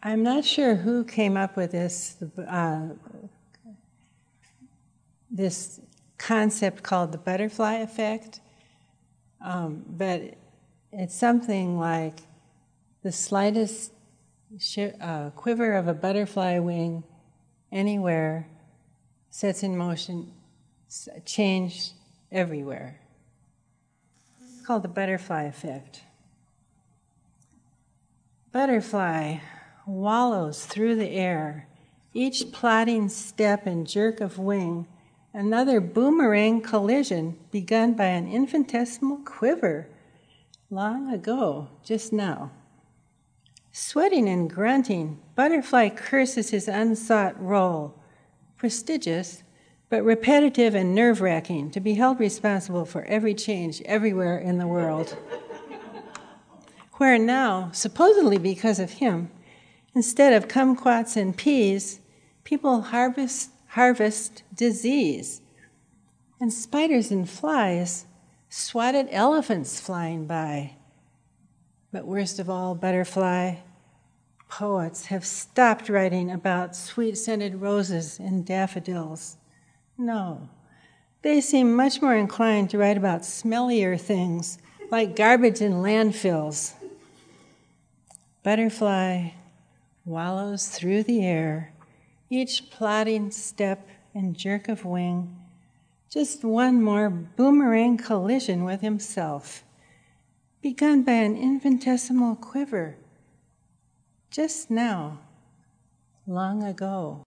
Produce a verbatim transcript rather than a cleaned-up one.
I'm not sure who came up with this, uh, this concept called the butterfly effect, um, but it's something like the slightest sh- uh, quiver of a butterfly wing anywhere sets in motion change everywhere. It's called the butterfly effect. Butterfly wallows through the air, each plodding step and jerk of wing, another boomerang collision begun by an infinitesimal quiver long ago, just now. Sweating and grunting, butterfly curses his unsought role, prestigious, but repetitive and nerve-wracking, to be held responsible for every change everywhere in the world. Where now, supposedly because of him, instead of kumquats and peas, people harvest, harvest disease. And spiders and flies swatted elephants flying by. But worst of all, butterfly, poets have stopped writing about sweet-scented roses and daffodils. No, they seem much more inclined to write about smellier things like garbage in landfills. Butterfly wallows through the air, each plodding step and jerk of wing, just one more boomerang collision with himself, begun by an infinitesimal quiver, just now, long ago.